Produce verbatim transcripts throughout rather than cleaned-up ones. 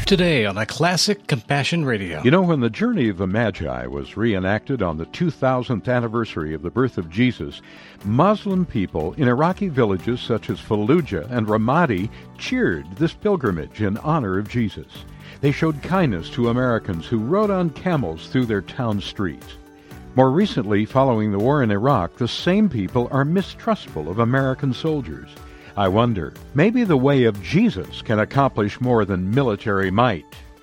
Today on a classic Compassion Radio. You know, when the Journey of the Magi was reenacted on the two thousandth anniversary of the birth of Jesus, Muslim people in Iraqi villages such as Fallujah and Ramadi cheered this pilgrimage in honor of Jesus. They showed kindness to Americans who rode on camels through their town streets. More recently, following the war in Iraq, the same people are mistrustful of American soldiers. I wonder, maybe the way of Jesus can accomplish more than military might.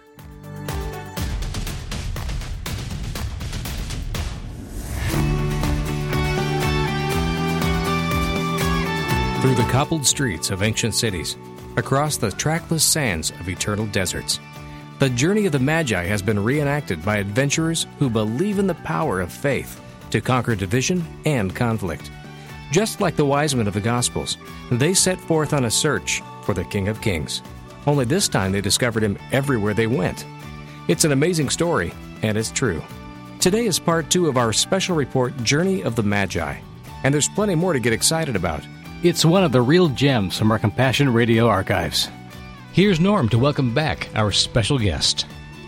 Through the cobbled streets of ancient cities, across the trackless sands of eternal deserts, the journey of the Magi has been reenacted by adventurers who believe in the power of faith to conquer division and conflict. Just like the wise men of the Gospels, they set forth on a search for the King of Kings. Only this time they discovered him everywhere they went. It's an amazing story, and it's true. Today is part two of our special report, Journey of the Magi, and there's plenty more to get excited about. It's one of the real gems from our Compassion Radio archives. Here's Norm to welcome back our special guest.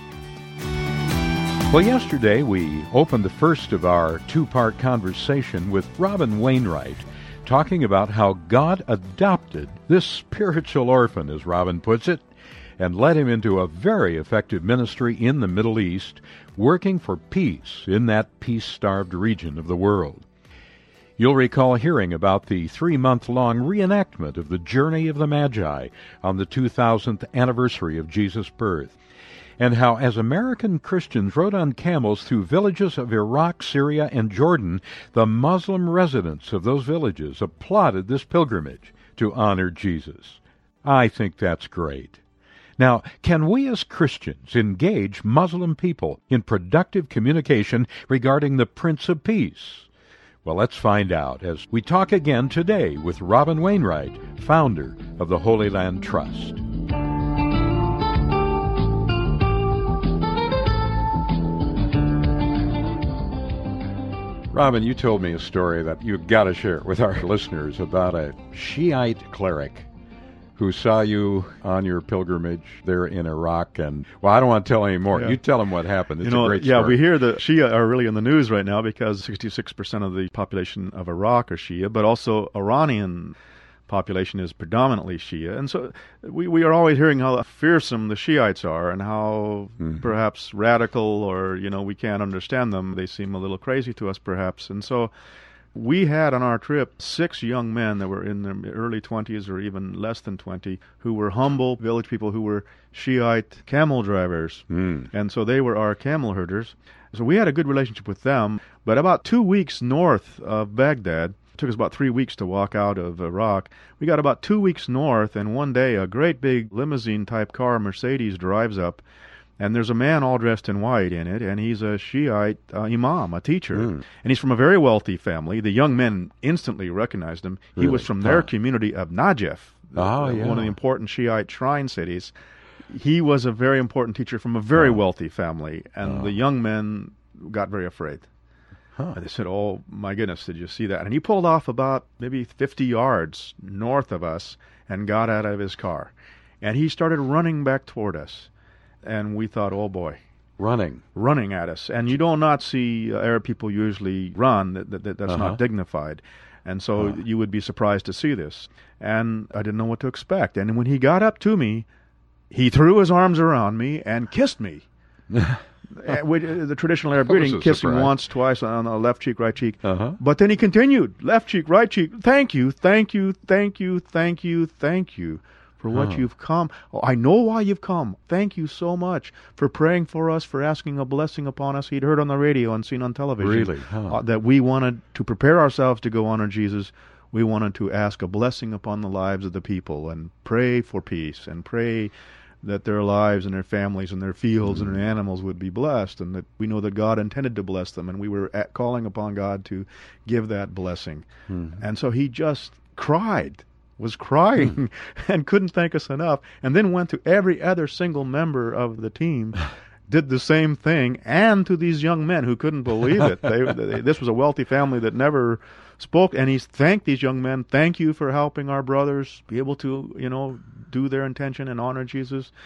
Well, yesterday we opened the first of our two-part conversation with Robin Wainwright, talking about how God adopted this spiritual orphan, as Robin puts it, and led him into a very effective ministry in the Middle East, working for peace in that peace-starved region of the world. You'll recall hearing about the three-month-long reenactment of the Journey of the Magi on the two thousandth anniversary of Jesus' birth, and how, as American Christians rode on camels through villages of Iraq, Syria, and Jordan, the Muslim residents of those villages applauded this pilgrimage to honor Jesus. I think that's great. Now, can we as Christians engage Muslim people in productive communication regarding the Prince of Peace? Well, let's find out as we talk again today with Robin Wainwright, founder of the Holy Land Trust. Robin, you told me a story that you've got to share with our listeners about a Shiite cleric who saw you on your pilgrimage there in Iraq. And, well, I don't want to tell any more. Yeah. You tell them what happened. It's you know, a great yeah, story. we hear the Shia are really in the news right now because sixty-six percent of the population of Iraq are Shia, but also Iranian population is predominantly Shia. And so we, we are always hearing how fearsome the Shiites are and how mm-hmm. perhaps radical or, you know, we can't understand them. They seem a little crazy to us perhaps. And so we had on our trip six young men that were in their early twenties or even less than twenty who were humble village people who were Shiite camel drivers. Mm. And so they were our camel herders. So we had a good relationship with them. But about two weeks north of Baghdad, it took us about three weeks to walk out of Iraq. We got about two weeks north, and one day a great big limousine-type car, Mercedes, drives up, and there's a man all dressed in white in it, and he's a Shiite uh, imam, a teacher. Mm. And he's from a very wealthy family. The young men instantly recognized him. He Really? was from their Huh. community of Najaf, Oh, uh, yeah. one of the important Shiite shrine cities. He was a very important teacher from a very Oh. wealthy family, and Oh. the young men got very afraid. Huh. And they said, oh, my goodness, did you see that? And he pulled off about maybe fifty yards north of us and got out of his car. And he started running back toward us. And we thought, oh, boy. Running. Running at us. And you do not see uh, Arab people usually run. That, that, that's Uh-huh. not dignified. And so Huh. you would be surprised to see this. And I didn't know what to expect. And when he got up to me, he threw his arms around me and kissed me. Uh, with, uh, the traditional Arab That was greeting, a kissing surprise. once, twice on the left cheek, right cheek. Uh-huh. But then he continued, left cheek, right cheek, thank you, thank you, thank you, thank you, thank you for what Huh. you've come. Oh, I know why you've come. Thank you so much for praying for us, for asking a blessing upon us. He'd heard on the radio and seen on television Really? Huh. uh, that we wanted to prepare ourselves to go honor Jesus. We wanted to ask a blessing upon the lives of the people and pray for peace and pray that their lives and their families and their fields mm-hmm. and their animals would be blessed, and that we know that God intended to bless them, and we were at calling upon God to give that blessing. Mm-hmm. And so he just cried, was crying, mm-hmm. and couldn't thank us enough, and then went to every other single member of the team, did the same thing, and to these young men who couldn't believe it. They, they, this was a wealthy family that never spoke, and he thanked these young men. Thank you for helping our brothers be able to, you know, do their intention and honor Jesus.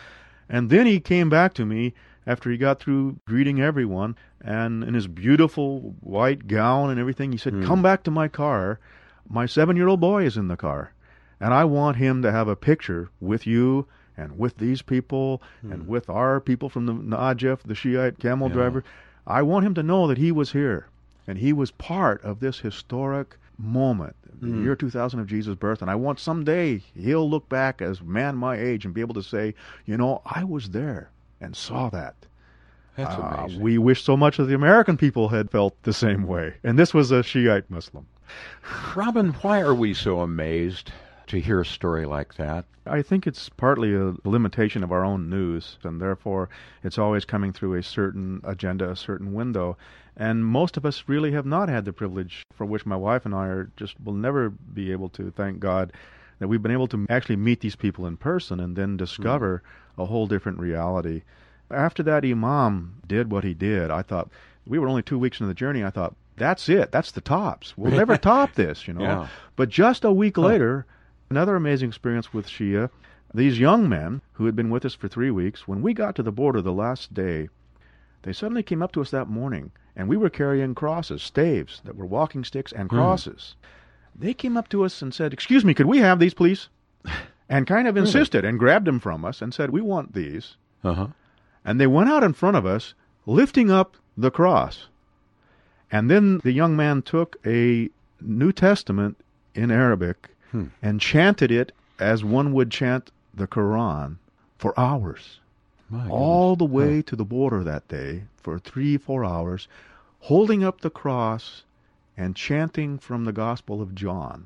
And then he came back to me after he got through greeting everyone, and in his beautiful white gown and everything, he said, mm. come back to my car. My seven-year-old boy is in the car, and I want him to have a picture with you and with these people mm. and with our people from the Najaf, the Shiite camel yeah. driver. I want him to know that he was here, and he was part of this historic moment, the mm. year two thousand of Jesus' birth, and I want someday he'll look back as a man my age and be able to say, you know, I was there and saw that. That's uh, amazing. We wish so much that the American people had felt the same way, and this was a Shiite Muslim. Robin, why are we so amazed to hear a story like that? I think it's partly a limitation of our own news, and therefore it's always coming through a certain agenda, a certain window. And most of us really have not had the privilege for which my wife and I are just will never be able to, thank God, that we've been able to actually meet these people in person and then discover mm. a whole different reality. After that imam did what he did, I thought, we were only two weeks into the journey, I thought, that's it, that's the tops. We'll never top this, you know. Yeah. But just a week huh. later, another amazing experience with Shia. These young men who had been with us for three weeks, when we got to the border the last day, they suddenly came up to us that morning, and we were carrying crosses, staves that were walking sticks and crosses. Mm. They came up to us and said, excuse me, could we have these, please? And kind of insisted really? and grabbed them from us and said, we want these. Uh-huh. And they went out in front of us, lifting up the cross. And then the young man took a New Testament in Arabic hmm. and chanted it as one would chant the Quran for hours. My all goodness. the way huh. to the border that day for three, four hours, holding up the cross and chanting from the Gospel of John.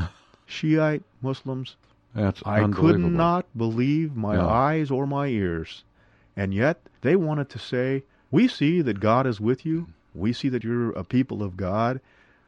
Shiite Muslims, That's I could unbelievable. not believe my yeah. eyes or my ears. And yet they wanted to say, we see that God is with you. We see that you're a people of God.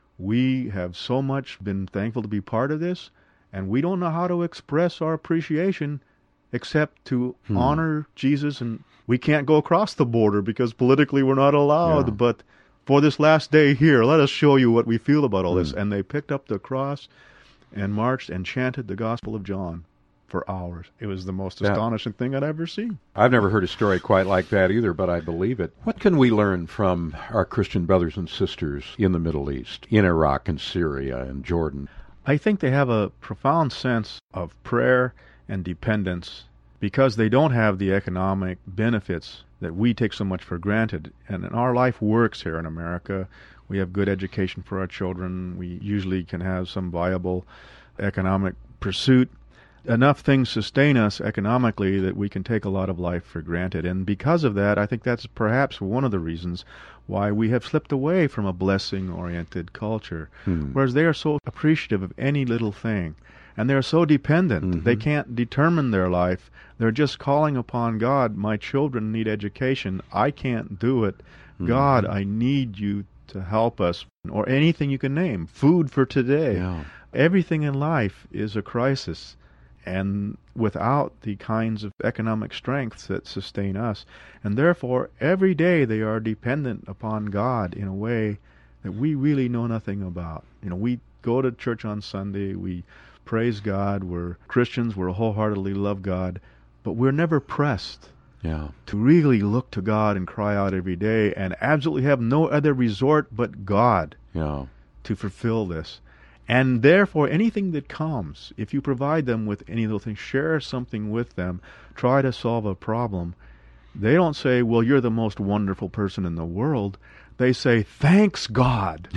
We have so much been thankful to be part of this, and we don't know how to express our appreciation except to hmm. honor Jesus. And we can't go across the border because politically we're not allowed. Yeah. But for this last day here, let us show you what we feel about all hmm. this. And they picked up the cross and marched and chanted the Gospel of John for hours. It was the most that, astonishing thing I'd ever seen. I've never heard a story quite like that either, but I believe it. What can we learn from our Christian brothers and sisters in the Middle East, in Iraq and Syria and Jordan? I think they have a profound sense of prayer and dependence because they don't have the economic benefits that we take so much for granted. And our life works here in America. We have good education for our children. We usually can have some viable economic pursuit. Enough things sustain us economically that we can take a lot of life for granted. And because of that, I think that's perhaps one of the reasons why we have slipped away from a blessing-oriented culture. Hmm. Whereas they are so appreciative of any little thing. And they're so dependent. Mm-hmm. They can't determine their life. They're just calling upon God. My children need education. I can't do it. Mm-hmm. God, I need you to help us. Or anything you can name. Food for today. Yeah. Everything in life is a crisis. And without the kinds of economic strengths that sustain us. And therefore, every day they are dependent upon God in a way that we really know nothing about. You know, we go to church on Sunday, we praise God, we're Christians, we wholeheartedly love God, but we're never pressed yeah. to really look to God and cry out every day and absolutely have no other resort but God yeah. to fulfill this. And therefore, anything that comes, if you provide them with any little thing, share something with them, try to solve a problem, they don't say, well, you're the most wonderful person in the world. They say, thanks God.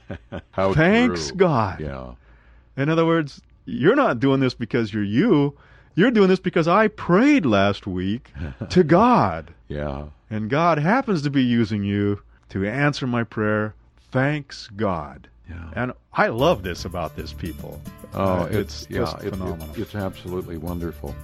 How thanks true. God. Yeah. In other words, you're not doing this because you're you. You're doing this because I prayed last week to God. Yeah. And God happens to be using you to answer my prayer. Thanks God. Yeah. And I love this about this people. Oh, uh, it's, it's yeah, just it, phenomenal. It, it's absolutely wonderful.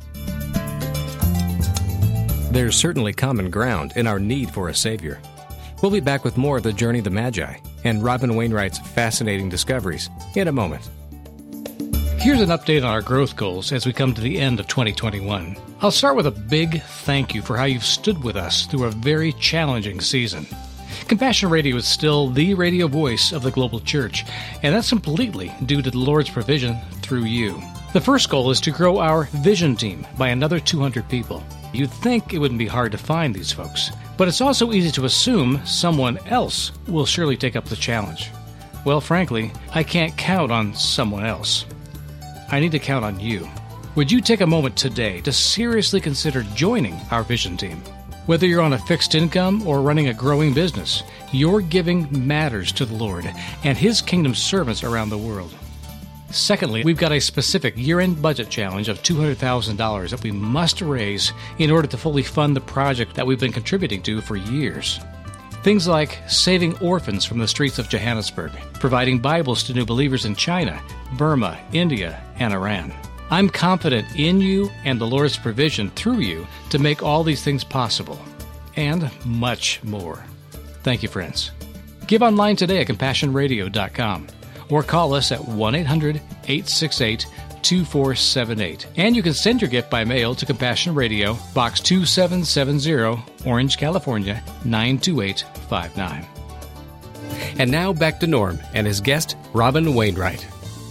There's certainly common ground in our need for a Savior. We'll be back with more of the Journey of the Magi and Robin Wainwright's fascinating discoveries in a moment. Here's an update on our growth goals as we come to the end of twenty twenty-one. I'll start with a big thank you for how you've stood with us through a very challenging season. Compassion Radio is still the radio voice of the global church, and that's completely due to the Lord's provision through you. The first goal is to grow our vision team by another two hundred people. You'd think it wouldn't be hard to find these folks, but it's also easy to assume someone else will surely take up the challenge. Well, frankly, I can't count on someone else. I need to count on you. Would you take a moment today to seriously consider joining our vision team? Whether you're on a fixed income or running a growing business, your giving matters to the Lord and His kingdom servants around the world. Secondly, we've got a specific year-end budget challenge of two hundred thousand dollars that we must raise in order to fully fund the project that we've been contributing to for years. Things like saving orphans from the streets of Johannesburg, providing Bibles to new believers in China, Burma, India, and Iran. I'm confident in you and the Lord's provision through you to make all these things possible, and much more. Thank you, friends. Give online today at compassion radio dot com or call us at one eight hundred, eight six eight, two four seven eight. And you can send your gift by mail to Compassion Radio, Box two seven seven zero, Orange, California, nine two eight five nine. And now back to Norm and his guest, Robin Wainwright.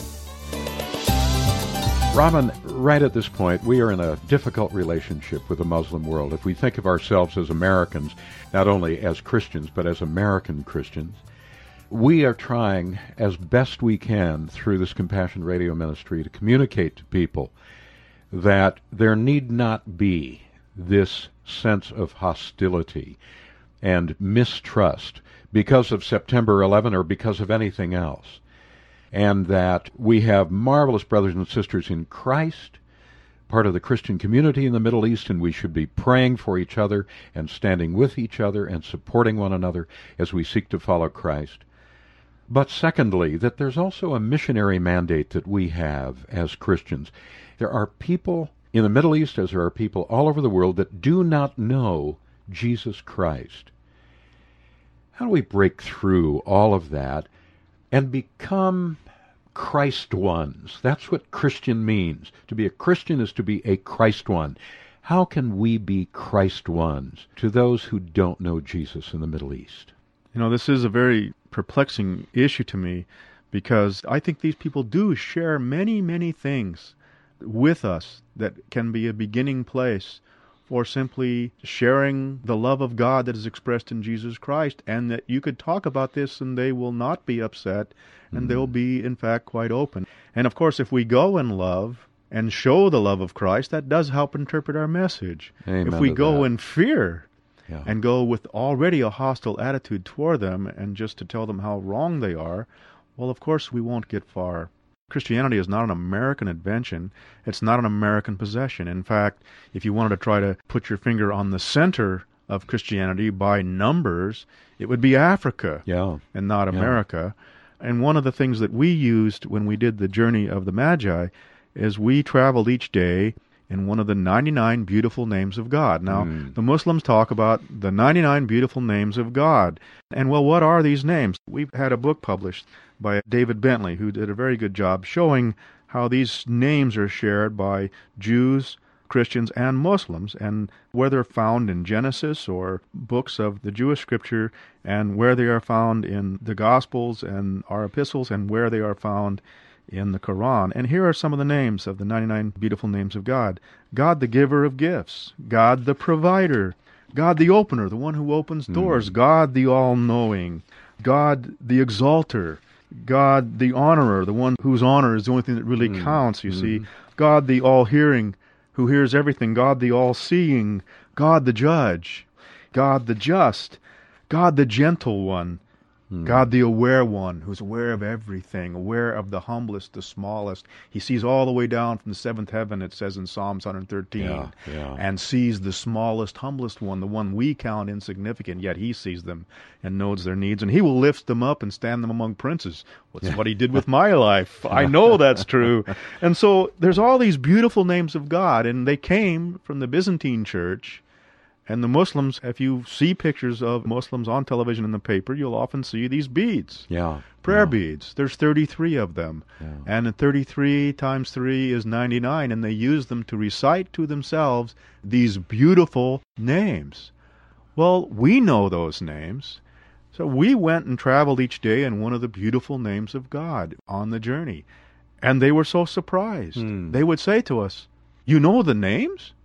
Robin, right at this point, we are in a difficult relationship with the Muslim world. If we think of ourselves as Americans, not only as Christians, but as American Christians, we are trying as best we can through this Compassion Radio ministry to communicate to people that there need not be this sense of hostility and mistrust because of September eleventh or because of anything else, and that we have marvelous brothers and sisters in Christ, part of the Christian community in the Middle East, and we should be praying for each other and standing with each other and supporting one another as we seek to follow Christ. But secondly, that there's also a missionary mandate that we have as Christians. There are people in the Middle East, as there are people all over the world, that do not know Jesus Christ. How do we break through all of that and become Christ ones? That's what Christian means. To be a Christian is to be a Christ one. How can we be Christ ones to those who don't know Jesus in the Middle East? You know, this is a very perplexing issue to me, because I think these people do share many, many things with us that can be a beginning place for simply sharing the love of God that is expressed in Jesus Christ, and that you could talk about this and they will not be upset, and mm-hmm. they'll be, in fact, quite open. And, of course, if we go in love and show the love of Christ, that does help interpret our message. Amen if we to go that. in fear Yeah. and go with already a hostile attitude toward them and just to tell them how wrong they are, well, of course, we won't get far. Christianity is not an American invention. It's not an American possession. In fact, if you wanted to try to put your finger on the center of Christianity by numbers, it would be Africa Yeah. and not Yeah. America. And one of the things that we used when we did the journey of the Magi is we traveled each day in one of the ninety-nine beautiful names of God. Now, Mm. the Muslims talk about the ninety-nine beautiful names of God. And, well, what are these names? We've had a book published by David Bentley, who did a very good job showing how these names are shared by Jews, Christians, and Muslims, and where they're found in Genesis or books of the Jewish scripture, and where they are found in the Gospels and our epistles, and where they are found in the Quran. And here are some of the names of the ninety-nine beautiful names of God. God, the giver of gifts. God, the provider. God, the opener, the one who opens doors. Mm. God, the all-knowing. God, the exalter. God, the honorer, the one whose honor is the only thing that really mm. counts, you mm. see. God, the all-hearing, who hears everything. God, the all-seeing. God, the judge. God, the just. God, the gentle one. God, the aware one, who's aware of everything, aware of the humblest, the smallest. He sees all the way down from the seventh heaven, it says in Psalms one thirteen, yeah, yeah. and sees the smallest, humblest one, the one we count insignificant, yet he sees them and knows their needs, and he will lift them up and stand them among princes. That's yeah. what he did with my life. I know that's true. And so there's all these beautiful names of God, and they came from the Byzantine church. And the Muslims, if you see pictures of Muslims on television in the paper, you'll often see these beads. Yeah. Prayer yeah. beads. There's thirty-three of them. Yeah. And thirty-three times three is ninety-nine, and they use them to recite to themselves these beautiful names. Well, we know those names. So we went and traveled each day in one of the beautiful names of God on the journey. And they were so surprised. Hmm. They would say to us, "You know the names?"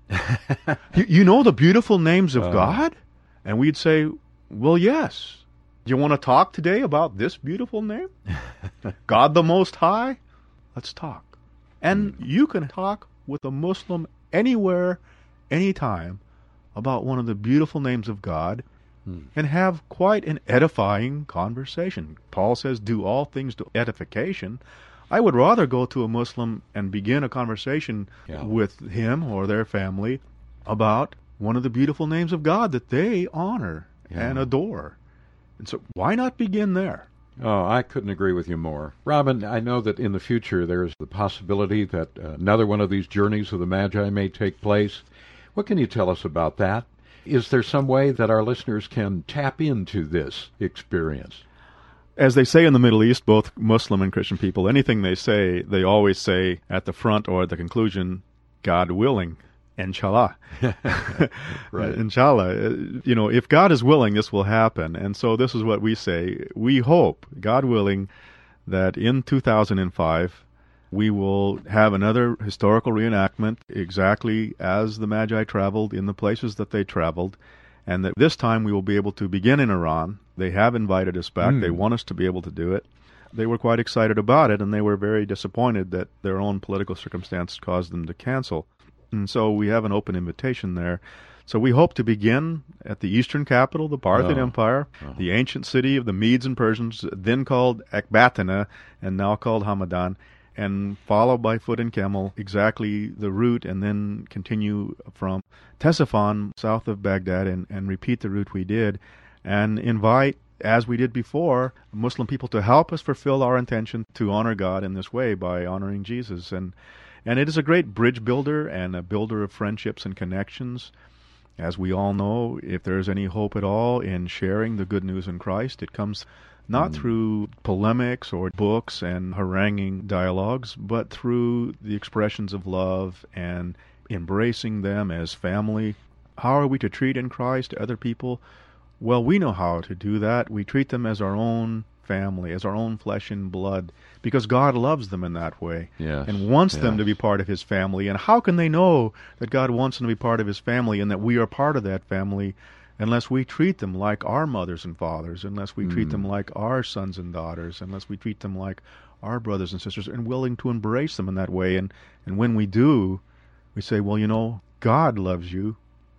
you, you know the beautiful names of Uh. God? And we'd say, well, yes. You want to talk today about this beautiful name? God the Most High? Let's talk. And you can talk with a Muslim anywhere, anytime, about one of the beautiful names of God and have quite an edifying conversation. Paul says, do all things to edification. I would rather go to a Muslim and begin a conversation Yeah. with him or their family about one of the beautiful names of God that they honor Yeah. and adore. And so why not begin there? Oh, I couldn't agree with you more. Robin, I know that in the future there's the possibility that another one of these journeys of the Magi may take place. What can you tell us about that? Is there some way that our listeners can tap into this experience? As they say in the Middle East, both Muslim and Christian people, anything they say, they always say at the front or at the conclusion, God willing, inshallah. Right. Inshallah. You know, if God is willing, this will happen. And so this is what we say. We hope, God willing, that in two thousand five, we will have another historical reenactment exactly as the Magi traveled in the places that they traveled, and that this time we will be able to begin in Iran. They have invited us back. Mm. They want us to be able to do it. They were quite excited about it, and they were very disappointed that their own political circumstance caused them to cancel. And so we have an open invitation there. So we hope to begin at the eastern capital, the Parthian Oh. Empire, Oh. the ancient city of the Medes and Persians, then called Ecbatana and now called Hamadan, and follow by foot and camel exactly the route, and then continue from Ctesiphon, south of Baghdad, and, and repeat the route we did, and invite, as we did before, Muslim people to help us fulfill our intention to honor God in this way by honoring Jesus. And and it is a great bridge builder and a builder of friendships and connections. As we all know, if there is any hope at all in sharing the good news in Christ, it comes not through polemics or books and haranguing dialogues, but through the expressions of love and embracing them as family. How are we to treat in Christ other people? Well, we know how to do that. We treat them as our own family, as our own flesh and blood, because God loves them in that way Yes. and wants them Yes. to be part of His family. And how can they know that God wants them to be part of His family and that we are part of that family unless we treat them like our mothers and fathers, unless we treat them like our sons and daughters, unless we treat them like our brothers and sisters, and willing to embrace them in that way? And, and when we do, we say, well, you know, God loves you,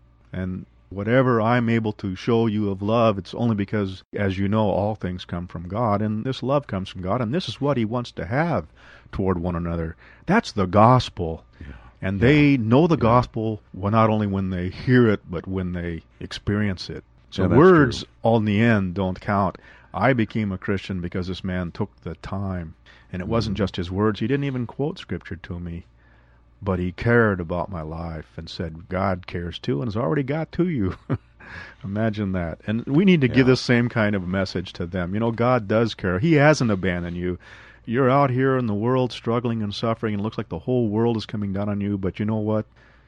and whatever I'm able to show you of love, it's only because, as you know, all things come from God, and this love comes from God, and this is what He wants to have toward one another. That's the gospel. And they know the gospel, well, not only when they hear it, but when they experience it. So Yeah, that's words, true. all in the end, don't count. I became a Christian because this man took the time. And it wasn't just his words. He didn't even quote Scripture to me. But he cared about my life and said, God cares too and has already got to you. Imagine that. And we need to give Yeah. this same kind of message to them. You know, God does care. He hasn't abandoned you. You're out here in the world struggling and suffering, and it looks like the whole world is coming down on you, but you know what?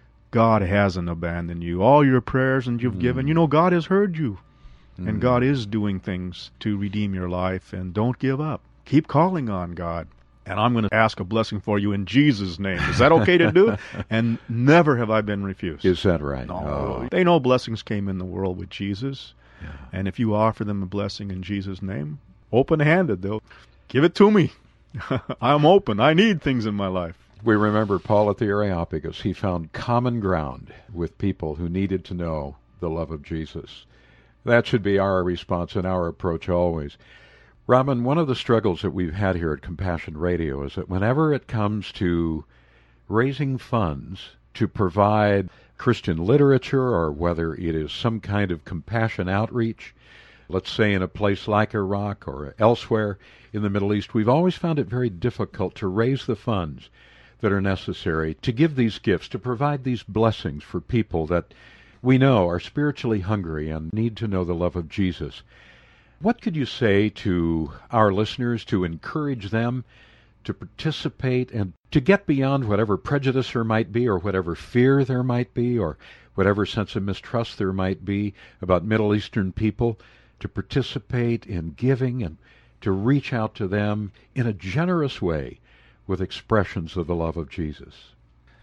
God hasn't abandoned you. All your prayers and you've given, you know, God has heard you. And God is doing things to redeem your life, and don't give up. Keep calling on God. And I'm going to ask a blessing for you in Jesus' name. Is that okay to do? And never have I been refused. Is that right? No. Oh. They know blessings came in the world with Jesus. And if you offer them a blessing in Jesus' name, open-handed, they'll give it to me. I'm open. I need things in my life. We remember Paul at the Areopagus. He found common ground with people who needed to know the love of Jesus. That should be our response and our approach always. Robin, one of the struggles that we've had here at Compassion Radio is that whenever it comes to raising funds to provide Christian literature, or whether it is some kind of compassion outreach, let's say in a place like Iraq or elsewhere in the Middle East, we've always found it very difficult to raise the funds that are necessary to give these gifts, to provide these blessings for people that we know are spiritually hungry and need to know the love of Jesus. What could you say to our listeners to encourage them to participate and to get beyond whatever prejudice there might be, or whatever fear there might be, or whatever sense of mistrust there might be about Middle Eastern people, to participate in giving and to reach out to them in a generous way with expressions of the love of Jesus?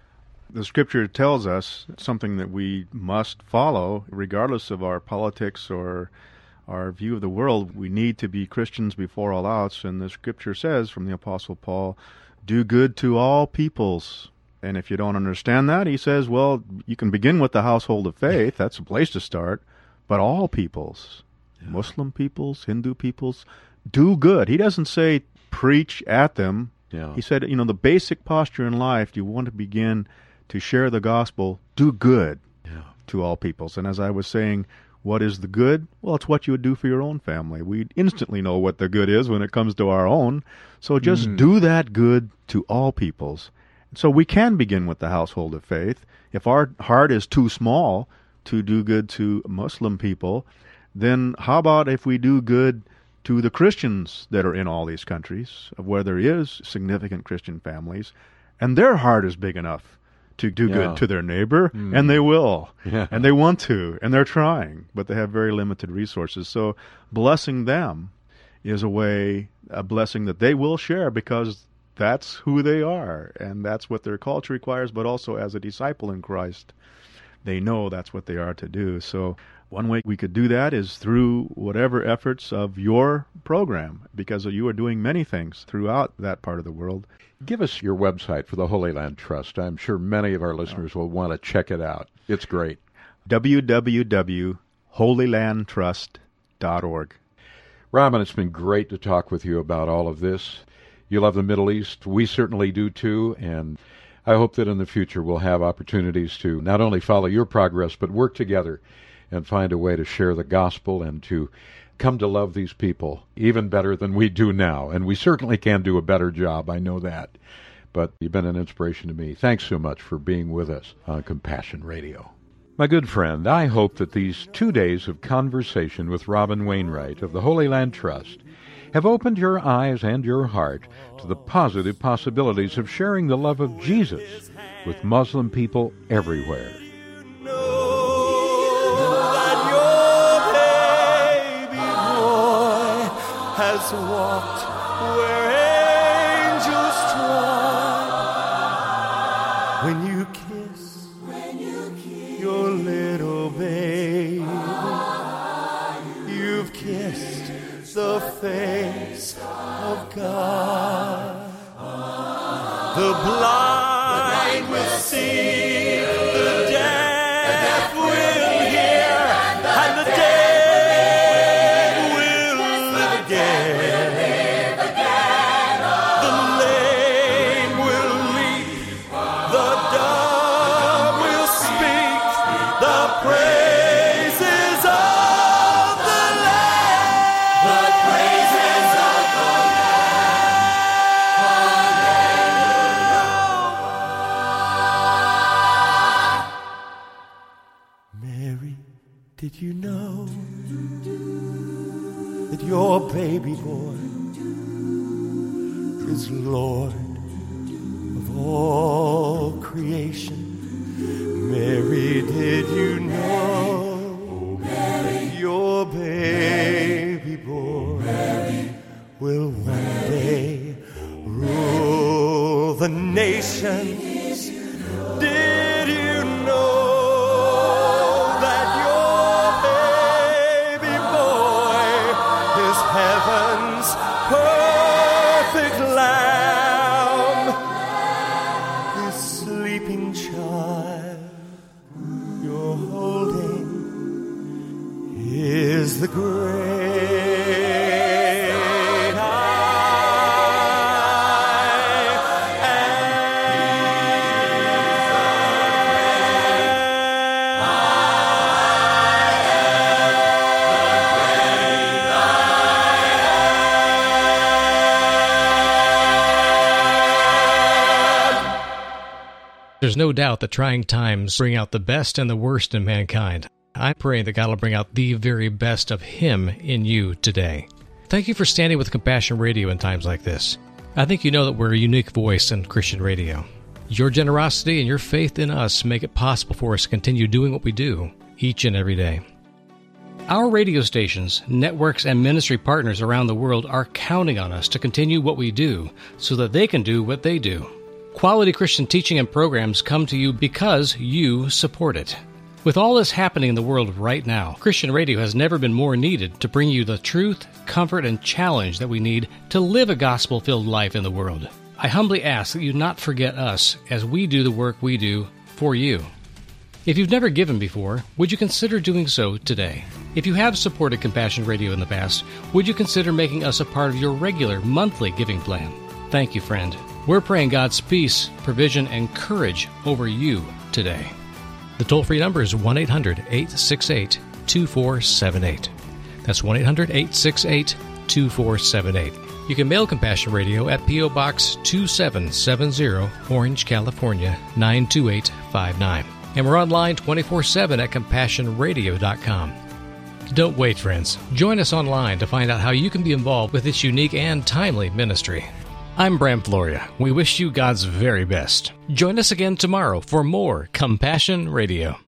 The Scripture tells us something that we must follow, regardless of our politics or our view of the world. We need to be Christians before all else, and the Scripture says from the Apostle Paul, do good to all peoples. And if you don't understand that, he says, well, you can begin with the household of faith. That's a place to start. But all peoples, yeah. Muslim peoples, Hindu peoples, do good. He doesn't say preach at them. Yeah. He said, you know, the basic posture in life, do you want to begin to share the gospel, do good yeah. to all peoples. And as I was saying, what is the good? Well, it's what you would do for your own family. We instantly know what the good is when it comes to our own. So just mm. do that good to all peoples. So we can begin with the household of faith. If our heart is too small to do good to Muslim people, then how about if we do good to the Christians that are in all these countries, where there is significant Christian families, and their heart is big enough to do yeah. good to their neighbor, mm. and they will, yeah. and they want to, and they're trying, but they have very limited resources. So blessing them is a way, a blessing that they will share, because that's who they are, and that's what their culture requires, but also as a disciple in Christ, they know that's what they are to do. So one way we could do that is through whatever efforts of your program, because you are doing many things throughout that part of the world. Give us your website for the Holy Land Trust. I'm sure many of our listeners will want to check it out. It's great. w w w dot holy land trust dot org. Robin, it's been great to talk with you about all of this. You love the Middle East. We certainly do too, and I hope that in the future we'll have opportunities to not only follow your progress, but work together and find a way to share the gospel and to come to love these people even better than we do now. And we certainly can do a better job, I know that. But you've been an inspiration to me. Thanks so much for being with us on Compassion Radio. My good friend, I hope that these two days of conversation with Robin Wainwright of the Holy Land Trust have opened your eyes and your heart to the positive possibilities of sharing the love of Jesus with Muslim people everywhere. Has walked where angels trod. When you kiss, when you kiss your little baby, you've kissed the face of God. The blind will see, the deaf will hear, and the dead Did you know that your baby boy is Lord of all creation? Mary, did you know that your baby boy will one day rule the nations? Did you know heaven's perfect lamb, this sleeping child you're holding is the great I There's no doubt that trying times bring out the best and the worst in mankind. I pray that God will bring out the very best of Him in you today. Thank you for standing with Compassion Radio in times like this. I think you know that we're a unique voice in Christian radio. Your generosity and your faith in us make it possible for us to continue doing what we do each and every day. Our radio stations, networks, and ministry partners around the world are counting on us to continue what we do so that they can do what they do. Quality Christian teaching and programs come to you because you support it. With all this happening in the world right now, Christian radio has never been more needed to bring you the truth, comfort, and challenge that we need to live a gospel-filled life in the world. I humbly ask that you not forget us as we do the work we do for you. If you've never given before, would you consider doing so today? If you have supported Compassion Radio in the past, would you consider making us a part of your regular monthly giving plan? Thank you, friend. We're praying God's peace, provision, and courage over you today. The toll-free number is one eight hundred eight six eight two four seven eight. That's one eight hundred eight six eight two four seven eight. You can mail Compassion Radio at P O. Box two seven seven zero, Orange, California, nine two eight five nine. And we're online twenty-four seven at compassion radio dot com. Don't wait, friends. Join us online to find out how you can be involved with this unique and timely ministry. I'm Bram Floria. We wish you God's very best. Join us again tomorrow for more Compassion Radio.